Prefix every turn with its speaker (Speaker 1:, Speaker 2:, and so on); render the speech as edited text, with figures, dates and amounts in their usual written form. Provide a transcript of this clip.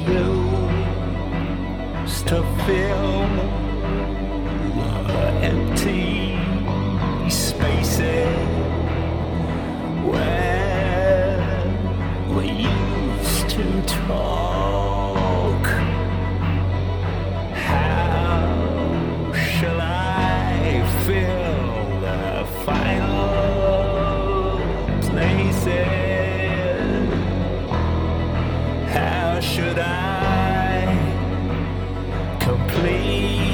Speaker 1: used to fill the empty spaces where we used to talk. How shall I fill the final places? How should I complete